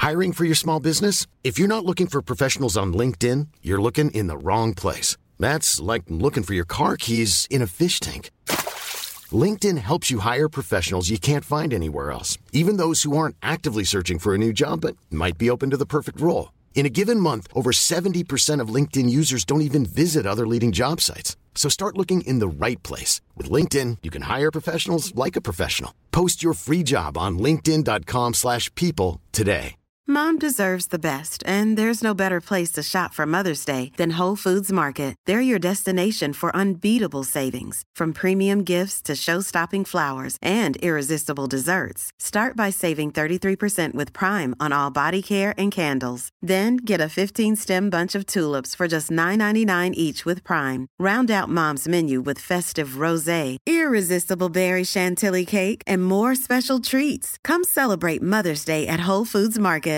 Hiring for your small business? If you're not looking for professionals on LinkedIn, you're looking in the wrong place. That's like looking for your car keys in a fish tank. LinkedIn helps you hire professionals you can't find anywhere else, even those who aren't actively searching for a new job but might be open to the perfect role. In a given month, over 70% of LinkedIn users don't even visit other leading job sites. So start looking in the right place. With LinkedIn, you can hire professionals like a professional. Post your free job on linkedin.com/people today. Mom deserves the best, and there's no better place to shop for Mother's Day than Whole Foods Market. They're your destination for unbeatable savings, from premium gifts to show-stopping flowers and irresistible desserts. Start by saving 33% with Prime on all body care and candles. Then get a 15-stem bunch of tulips for just $9.99 each with Prime. Round out Mom's menu with festive rosé, irresistible berry chantilly cake, and more special treats. Come celebrate Mother's Day at Whole Foods Market.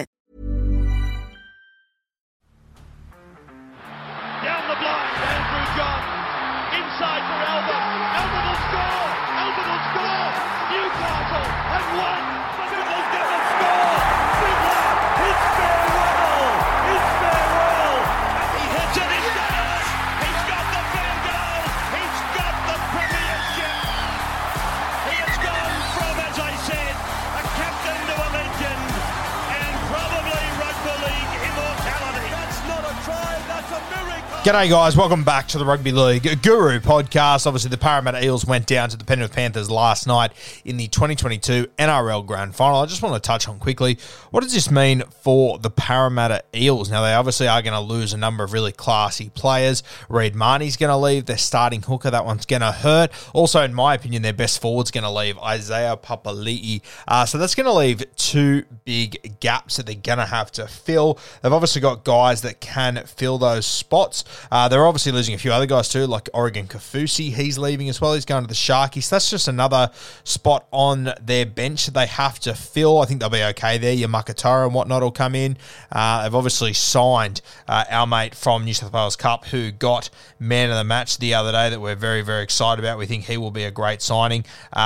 Down the blind, Andrew John. Inside for Albert. Albert will score. Albert will score. Newcastle have won. Fiddler's going to score. Fiddler, it's farewell. It's farewell. And he hits it. He's got it. He's got the field goal. He's got the premiership. He has gone from, as I said, a captain to a legend. And probably rugby league immortality. That's not a try. That's a miracle. G'day guys, welcome back to the Rugby League Guru podcast. Obviously the Parramatta Eels went down to the Penrith Panthers last night in the 2022 NRL Grand Final. I just want to touch on quickly, what does this mean for the Parramatta Eels? Now they obviously are going to lose a number of really classy players. Reid Marnie's going to leave, their starting hooker, that one's going to hurt. Also, in my opinion, their best forward's going to leave, Isaiah Papali'i. So that's going to leave two big gaps that they're going to have to fill. They've obviously got guys that can fill those spots. They're obviously losing a few other guys too, like Oregon Kaufusi. He's leaving as well. He's going to the Sharkies. So that's just another spot on their bench that they have to fill. I think they'll be okay there. Your Makatara and whatnot will come in. They've obviously signed our mate from New South Wales Cup who got man of the match the other day that we're very, very excited about. We think he will be a great signing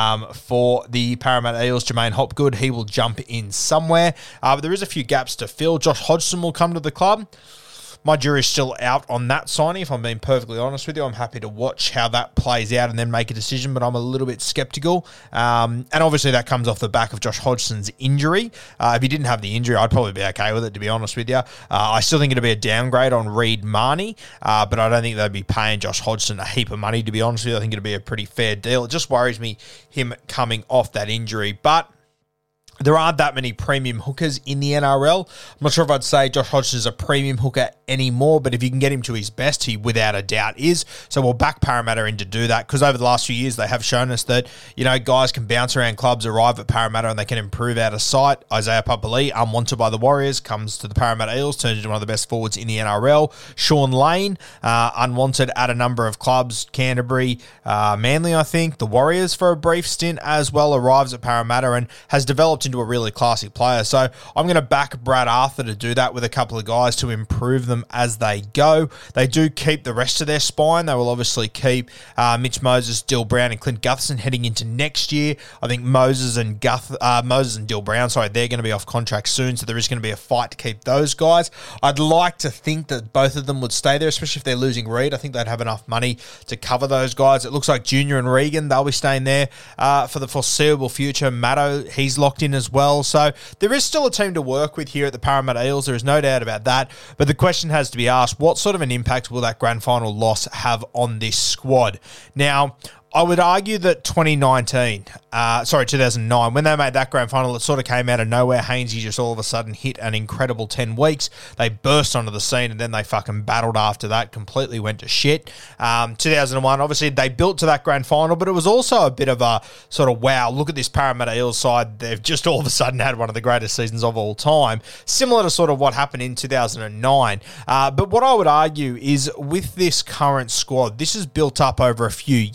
for the Parramatta Eels. Jermaine Hopgood, he will jump in somewhere. But there is a few gaps to fill. Josh Hodgson will come to the club. My jury's still out on that signing, if I'm being perfectly honest with you. I'm happy to watch how that plays out and then make a decision, but I'm a little bit sceptical. And obviously that comes off the back of Josh Hodgson's injury. If he didn't have the injury, I'd probably be okay with it, to be honest with you. I still think it'd be a downgrade on Reid Marnie, but I don't think they'd be paying Josh Hodgson a heap of money, to be honest with you. I think it'd be a pretty fair deal. It just worries me, him coming off that injury. But there aren't that many premium hookers in the NRL. I'm not sure if I'd say Josh Hodgson is a premium hooker anymore, but if you can get him to his best, he without a doubt is. So we'll back Parramatta in to do that, because over the last few years, they have shown us that, you know, guys can bounce around clubs, arrive at Parramatta, and they can improve out of sight. Isaiah Papali'i, unwanted by the Warriors, comes to the Parramatta Eels, turns into one of the best forwards in the NRL. Sean Lane, unwanted at a number of clubs, Canterbury, Manly, I think, the Warriors for a brief stint as well, arrives at Parramatta and has developed into a really classy player. So I'm going to back Brad Arthur to do that with a couple of guys to improve them as they go. They do keep the rest of their spine. They will obviously keep Mitch Moses, Dill Brown, and Clint Gutherson heading into next year. I think Moses and Dill Brown, they're going to be off contract soon, so there is going to be a fight to keep those guys. I'd like to think that both of them would stay there, especially if they're losing Reid. I think they'd have enough money to cover those guys. It looks like Junior and Regan, they'll be staying there for the foreseeable future. Matto, he's locked in as well. So there is still a team to work with here at the Parramatta Eels. There is no doubt about that. But the question has to be asked, what sort of an impact will that grand final loss have on this squad? Now, I would argue that 2009, when they made that grand final, it sort of came out of nowhere. Hainsey just all of a sudden hit an incredible 10 weeks. They burst onto the scene and then they fucking battled after that, completely went to shit. 2001, obviously they built to that grand final, but it was also a bit of a sort of, wow, look at this Parramatta Eels side. They've just all of a sudden had one of the greatest seasons of all time, similar to sort of what happened in 2009. But what I would argue is with this current squad, this is built up over a few years.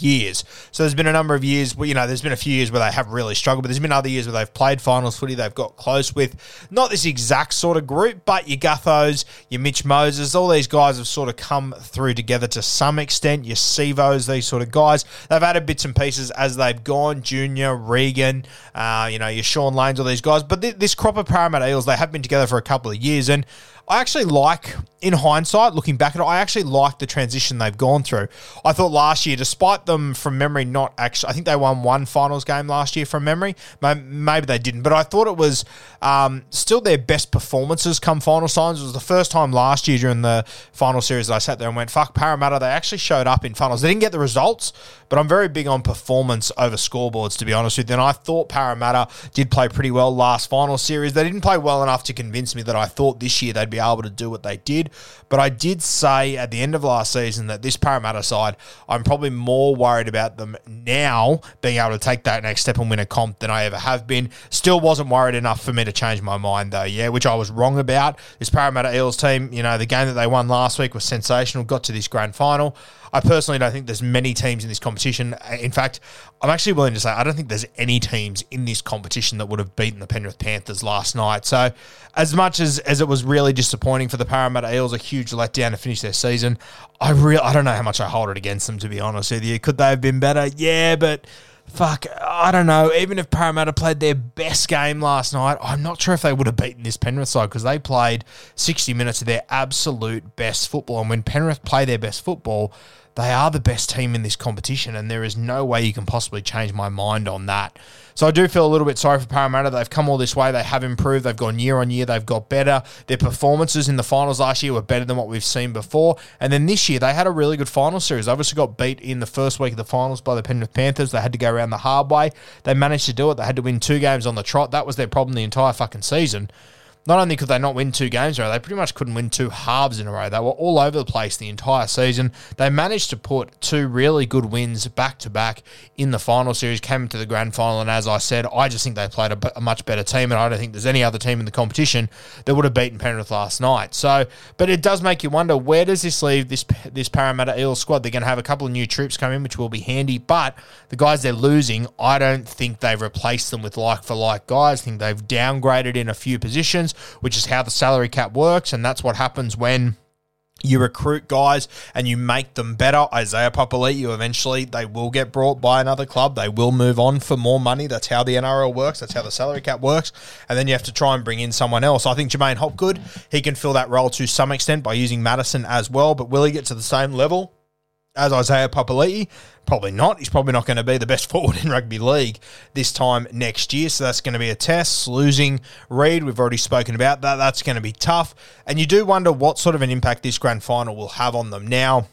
nights. So there's been a number of years where, there's been a few years where they have really struggled, but there's been other years where they've played finals footy, they've got close with not this exact sort of group, but your Guthos, your Mitch Moses, all these guys have sort of come through together to some extent. Your Sivos, these sort of guys. They've added bits and pieces as they've gone. Junior, Regan, your Sean Lanes, all these guys. But this crop of Parramatta Eels, they have been together for a couple of years, and I actually like, in hindsight, looking back at it, I actually like the transition they've gone through. I thought last year, despite them from memory not actually, I think they won one finals game last year from memory. Maybe they didn't, but I thought it was still their best performances come final times. It was the first time last year during the final series that I sat there and went, fuck, Parramatta, they actually showed up in finals. They didn't get the results, but I'm very big on performance over scoreboards, to be honest with you. And I thought Parramatta did play pretty well last final series. They didn't play well enough to convince me that I thought this year they'd be able to do what they did. But I did say at the end of last season that this Parramatta side, I'm probably more worried about them now being able to take that next step and win a comp than I ever have been. Still wasn't worried enough for me to change my mind though, which I was wrong about. This Parramatta Eels team, the game that they won last week was sensational, got to this grand final. I personally don't think there's many teams in this competition. In fact, I'm actually willing to say I don't think there's any teams in this competition that would have beaten the Penrith Panthers last night. So as much as it was really disappointing for the Parramatta Eels, a huge letdown to finish their season, I don't know how much I hold it against them, to be honest with you. Could they have been better? Yeah, but fuck, I don't know. Even if Parramatta played their best game last night, I'm not sure if they would have beaten this Penrith side because they played 60 minutes of their absolute best football. And when Penrith play their best football, they are the best team in this competition, and there is no way you can possibly change my mind on that. So I do feel a little bit sorry for Parramatta. They've come all this way. They have improved. They've gone year on year. They've got better. Their performances in the finals last year were better than what we've seen before. And then this year, they had a really good final series. They obviously got beat in the first week of the finals by the Penrith Panthers. They had to go around the hard way. They managed to do it. They had to win 2 games on the trot. That was their problem the entire fucking season. Not only could they not win 2 games in a row, they pretty much couldn't win 2 halves in a row. They were all over the place the entire season. They managed to put 2 really good wins back-to-back in the final series, came into the grand final, and as I said, I just think they played a much better team, and I don't think there's any other team in the competition that would have beaten Penrith last night. So, but it does make you wonder, where does this leave this Parramatta Eels squad? They're going to have a couple of new troops come in, which will be handy, but the guys they're losing, I don't think they've replaced them with like-for-like guys. I think they've downgraded in a few positions, which is how the salary cap works, and that's what happens when you recruit guys and you make them better. Isaiah Papali'i, eventually they will get brought by another club. They will move on for more money. That's how the NRL works. That's how the salary cap works. And then you have to try and bring in someone else. I think Jermaine Hopgood, he can fill that role to some extent by using Madison as well, but will he get to the same level as Isaiah Papali'i? Probably not. He's probably not going to be the best forward in rugby league this time next year, so that's going to be a test. Losing Reid, we've already spoken about that. That's going to be tough. And you do wonder what sort of an impact this grand final will have on them. Now,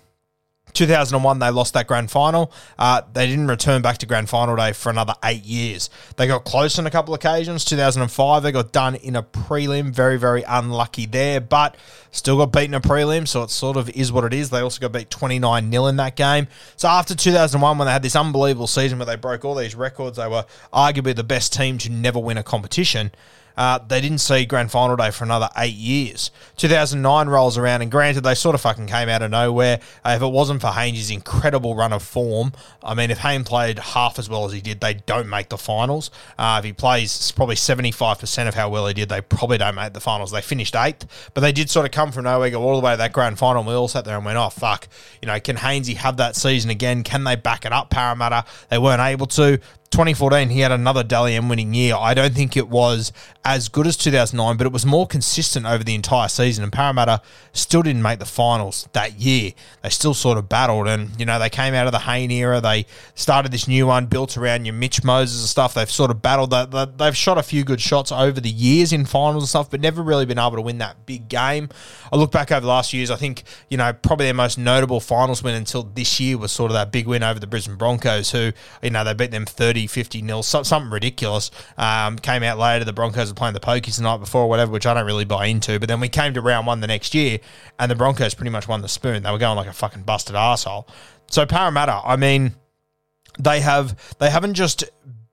2001, they lost that grand final. They didn't return back to grand final day for another 8 years. They got close on a couple of occasions. 2005, they got done in a prelim. Very, very unlucky there, but still got beaten in a prelim, so it sort of is what it is. They also got beat 29-0 in that game. So after 2001, when they had this unbelievable season where they broke all these records, they were arguably the best team to never win a competition. They didn't see grand final day for another 8 years. 2009 rolls around, and granted, they sort of fucking came out of nowhere. If it wasn't for Haynes' incredible run of form, I mean, if Haynes played half as well as he did, they don't make the finals. If he plays probably 75% of how well he did, they probably don't make the finals. They finished 8th, but they did sort of come from nowhere, go all the way to that grand final, and we all sat there and went, oh, fuck. Can Haynes have that season again? Can they back it up, Parramatta? They weren't able to. 2014, he had another Dally M winning year. I don't think it was as good as 2009, but it was more consistent over the entire season, and Parramatta still didn't make the finals that year. They still sort of battled, and, they came out of the Hayne era. They started this new one built around your Mitch Moses and stuff. They've sort of battled. They've shot a few good shots over the years in finals and stuff, but never really been able to win that big game. I look back over the last years, I think, probably their most notable finals win until this year was sort of that big win over the Brisbane Broncos, who, they beat them 50-0, something ridiculous. Came out later, the Broncos were playing the Pokies the night before or whatever, which I don't really buy into. But then we came to round 1 the next year, and the Broncos pretty much won the spoon. They were going like a fucking busted arsehole. So Parramatta, I mean, they haven't just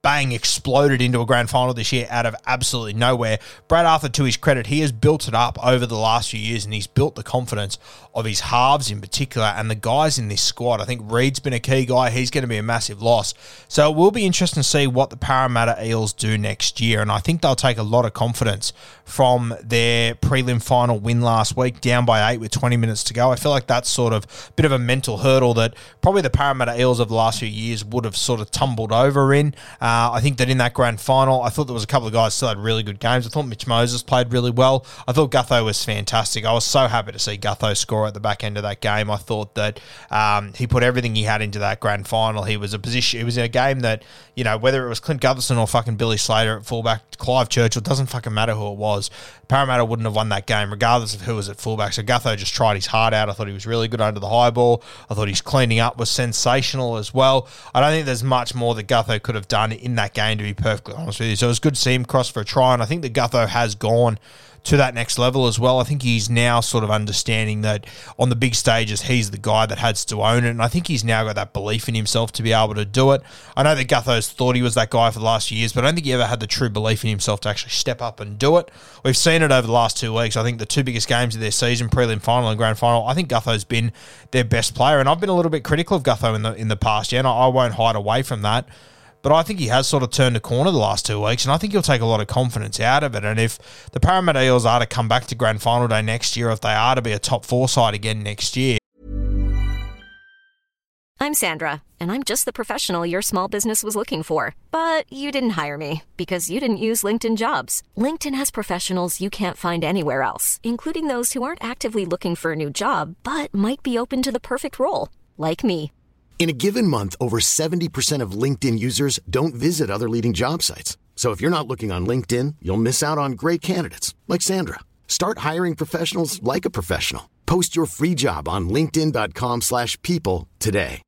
bang, exploded into a grand final this year out of absolutely nowhere. Brad Arthur, to his credit, he has built it up over the last few years, and he's built the confidence of his halves in particular and the guys in this squad. I think Reed's been a key guy. He's going to be a massive loss. So it will be interesting to see what the Parramatta Eels do next year, and I think they'll take a lot of confidence from their prelim final win last week, down by 8 with 20 minutes to go. I feel like that's sort of a bit of a mental hurdle that probably the Parramatta Eels of the last few years would have sort of tumbled over in. I think that in that grand final, I thought there was a couple of guys still had really good games. I thought Mitch Moses played really well. I thought Gutho was fantastic. I was so happy to see Gutho score at the back end of that game. I thought that he put everything he had into that grand final. He was in a game that, you know, whether it was Clint Gutherson or fucking Billy Slater at fullback, Clive Churchill, doesn't fucking matter who it was. Parramatta wouldn't have won that game regardless of who was at fullback. So Gutho just tried his heart out. I thought he was really good under the high ball. I thought his cleaning up was sensational as well. I don't think there's much more that Gutho could have done in that game, to be perfectly honest with you. So it was good to see him cross for a try, and I think that Gutho has gone to that next level as well. I think he's now sort of understanding that on the big stages, he's the guy that has to own it, and I think he's now got that belief in himself to be able to do it. I know that Gutho's thought he was that guy for the last few years, but I don't think he ever had the true belief in himself to actually step up and do it. We've seen it over the last 2 weeks. I think the two biggest games of their season, prelim final and grand final, I think Gutho's been their best player, and I've been a little bit critical of Gutho in the past, and I won't hide away from that. But I think he has sort of turned a corner the last 2 weeks, and I think he'll take a lot of confidence out of it. And if the Parramatta Eels are to come back to grand final day next year, if they are to be a top 4 side again next year. I'm Sandra, and I'm just the professional your small business was looking for. But you didn't hire me because you didn't use LinkedIn Jobs. LinkedIn has professionals you can't find anywhere else, including those who aren't actively looking for a new job, but might be open to the perfect role, like me. In a given month, over 70% of LinkedIn users don't visit other leading job sites. So if you're not looking on LinkedIn, you'll miss out on great candidates like Sandra. Start hiring professionals like a professional. Post your free job on linkedin.com/people today.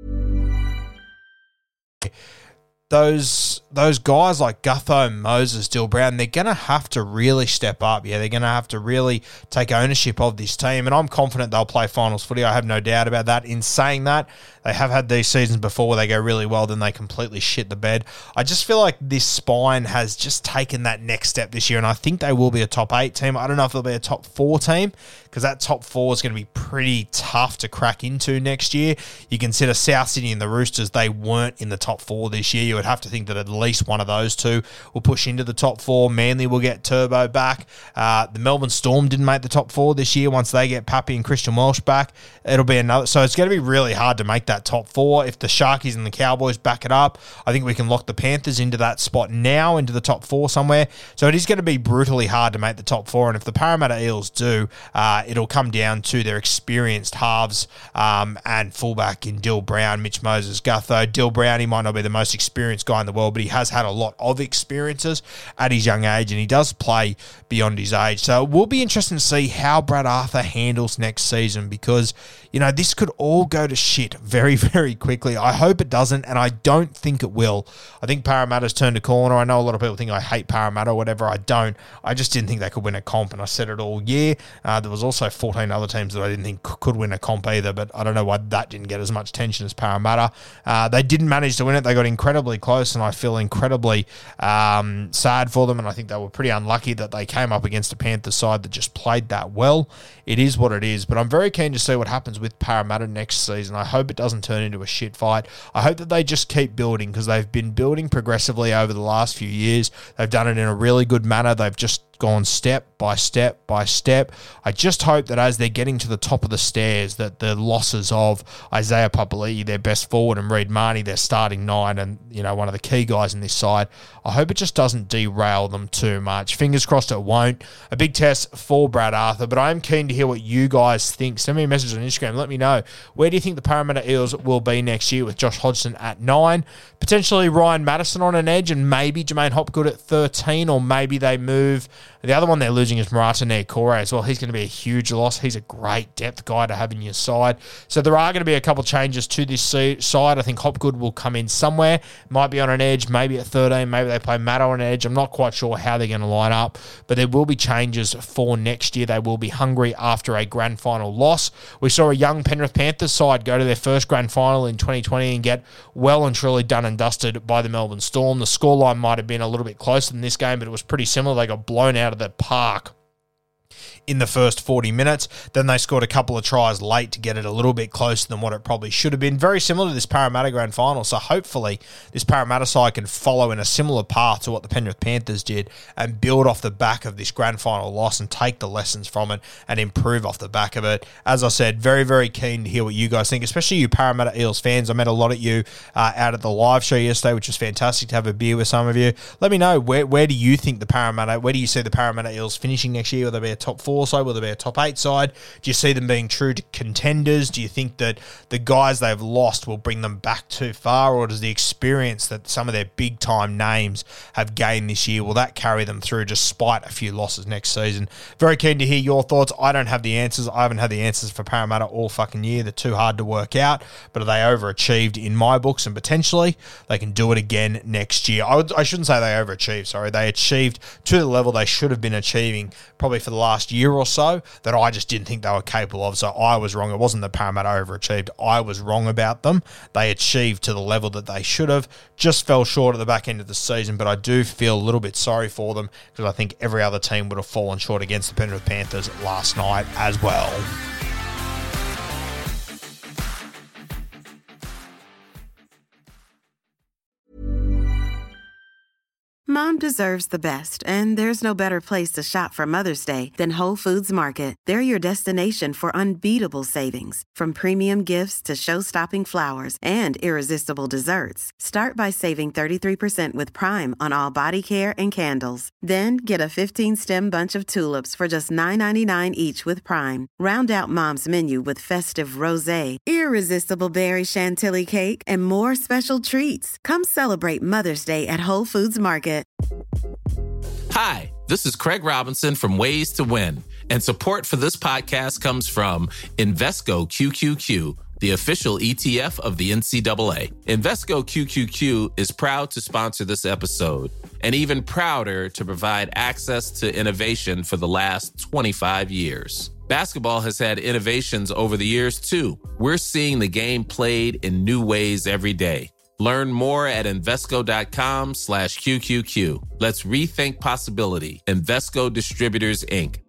Those guys like Gutho, Moses, Dill Brown, they're going to have to really step up. Yeah, they're going to have to really take ownership of this team, and I'm confident they'll play finals footy. I have no doubt about that. In saying that, they have had these seasons before where they go really well, then they completely shit the bed. I just feel like this spine has just taken that next step this year, and I think they will be a top 8 team. I don't know if they'll be a top 4 team, because that top 4 is going to be pretty tough to crack into next year. You consider South Sydney and the Roosters, they weren't in the top 4 this year. You would have to think that at least one of those two will push into the top 4. Manly will get Turbo back. The Melbourne Storm didn't make the top 4 this year. Once they get Pappy and Christian Welsh back, it'll be another. So it's going to be really hard to make that top 4. If the Sharkies and the Cowboys back it up, I think we can lock the Panthers into that spot now, into the top 4 somewhere. So it is going to be brutally hard to make the top 4. And if the Parramatta Eels do, it'll come down to their experienced halves and fullback in Dill Brown, Mitch Moses, Gutho. Dill Brown, he might not be the most experienced guy in the world, but he has had a lot of experiences at his young age, and he does play beyond his age. So it will be interesting to see how Brad Arthur handles next season, because, you know, this could all go to shit very, very quickly. I hope it doesn't, and I don't think it will. I think Parramatta's turned a corner. I know a lot of people think I hate Parramatta or whatever. I don't. I just didn't think they could win a comp, and I said it all year. There was also 14 other teams that I didn't think could win a comp either, but I don't know why that didn't get as much attention as Parramatta. They didn't manage to win it. They got incredibly close, and I feel incredibly sad for them, and I think they were pretty unlucky that they came up against a Panthers side that just played that well. It is what it is, but I'm very keen to see what happens with Parramatta next season. I hope it doesn't turn into a shit fight. I hope that they just keep building, because they've been building progressively over the last few years. They've done it in a really good manner. They've just gone step by step by step. I just hope that as they're getting to the top of the stairs, that the losses of Isaiah Papali'i, their best forward, and Reed Marnie, their starting 9, and, you know, one of the key guys in this side, I hope it just doesn't derail them too much. Fingers crossed it won't. A big test for Brad Arthur, but I am keen to hear what you guys think. Send me a message on Instagram. Let me know. Where do you think the Parramatta Eels will be next year, with Josh Hodgson at 9, potentially Ryan Madison on an edge, and maybe Jermaine Hopgood at 13, or maybe they move The other one they're losing is Marata Niukore as well. He's going to be a huge loss. He's a great depth guy to have in your side. So there are going to be a couple changes to this side. I think Hopgood will come in somewhere. Might be on an edge, maybe at 13. Maybe they play Matt on an edge. I'm not quite sure how they're going to line up, but there will be changes for next year. They will be hungry after a grand final loss. We saw a young Penrith Panthers side go to their first grand final in 2020 and get well and truly done and dusted by the Melbourne Storm. The scoreline might have been a little bit closer than this game, but it was pretty similar. They got blown out of the park in the first 40 minutes. Then they scored a couple of tries late to get it a little bit closer than what it probably should have been. Very similar to this Parramatta grand final. So hopefully this Parramatta side can follow in a similar path to what the Penrith Panthers did and build off the back of this grand final loss and take the lessons from it and improve off the back of it. As I said, very, very keen to hear what you guys think, especially you Parramatta Eels fans. I met a lot of you out at the live show yesterday, which was fantastic to have a beer with some of you. Let me know, where do you think where do you see the Parramatta Eels finishing next year? Will they be a top 4 side? Will they be a top 8 side? Do you see them being true to contenders? Do you think that the guys they've lost will bring them back too far, or does the experience that some of their big time names have gained this year, will that carry them through despite a few losses next season? Very keen to hear your thoughts. I don't have the answers. I haven't had the answers for Parramatta all fucking year. They're too hard to work out, but are they overachieved in my books, and potentially they can do it again next year? I shouldn't say they overachieved, sorry. They achieved to the level they should have been achieving probably for the last year or so that I just didn't think they were capable of. So I was wrong. It wasn't that Parramatta overachieved. I was wrong about them. They achieved to the level that they should have. Just fell short at the back end of the season, but I do feel a little bit sorry for them because I think every other team would have fallen short against the Penrith Panthers last night as well. Mom deserves the best, and there's no better place to shop for Mother's Day than Whole Foods Market. They're your destination for unbeatable savings, from premium gifts to show-stopping flowers and irresistible desserts. Start by saving 33% with Prime on all body care and candles. Then get a 15-stem bunch of tulips for just $9.99 each with Prime. Round out Mom's menu with festive rosé, irresistible berry chantilly cake, and more special treats. Come celebrate Mother's Day at Whole Foods Market. Hi, this is Craig Robinson from Ways to Win, and support for this podcast comes from Invesco QQQ, the official ETF of the NCAA. Invesco QQQ is proud to sponsor this episode, and even prouder to provide access to innovation for the last 25 years. Basketball has had innovations over the years, too. We're seeing the game played in new ways every day. Learn more at Invesco.com/QQQ. Let's rethink possibility. Invesco Distributors, Inc.